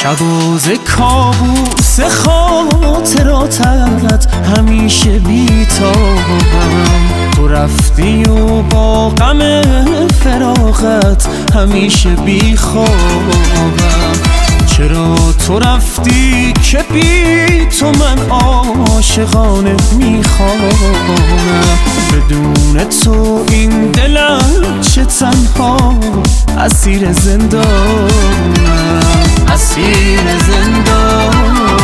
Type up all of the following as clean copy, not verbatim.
شب و ز کابوس خاطراتت همیشه بی‌تابم. تو رفتی و با غم فراقت همیشه بی‌خوابم. چرا تو رفتی که بی تو من عاشقانه میخوانم؟ بدون تو این دلم چه تنها اسیر زندانم، اسیر زندانم.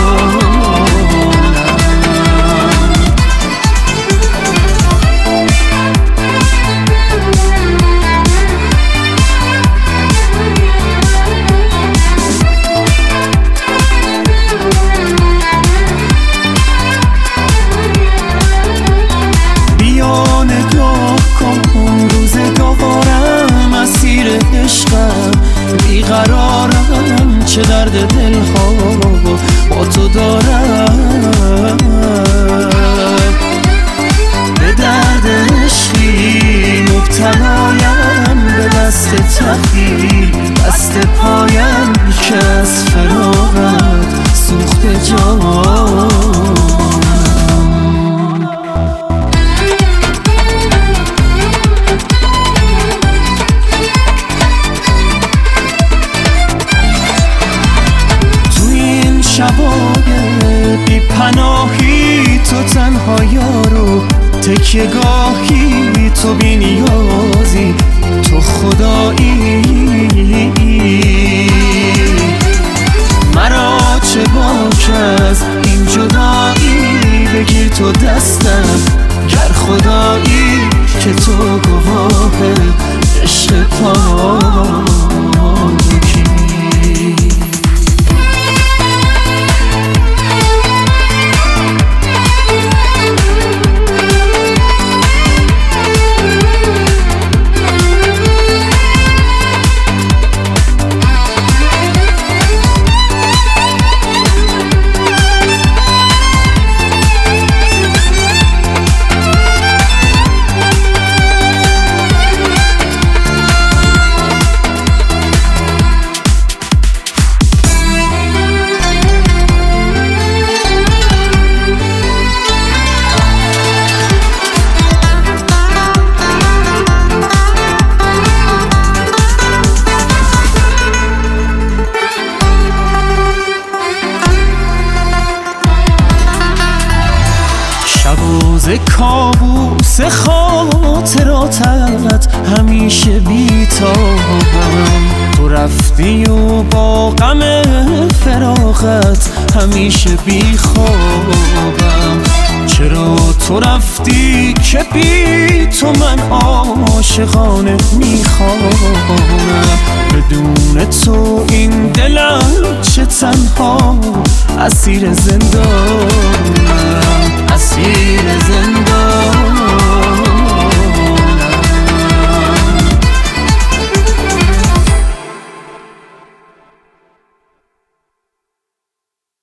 بیقرارم، چه درد دلها با تو دارم. به درد عشقی مبتلایم، به دست تقی دست پایم که از فراقت سوخته جانم. شبای بی پناهی تو تنها یارو، تکیه گاهی تو بی نیازی، تو خدایی. مرا چه باک از این جدایی، بگیر تو دستم گر خدایی، که تو گواه عشق پاکی. ز کابوس خاطراتت همیشه بی‌تابم. تو رفتی و با غم فراقت همیشه بی‌خوابم. چرا تو رفتی که بی تو من عاشقانه میخوانم؟ بدون تو این دلم چه تنها اسیر زندانم.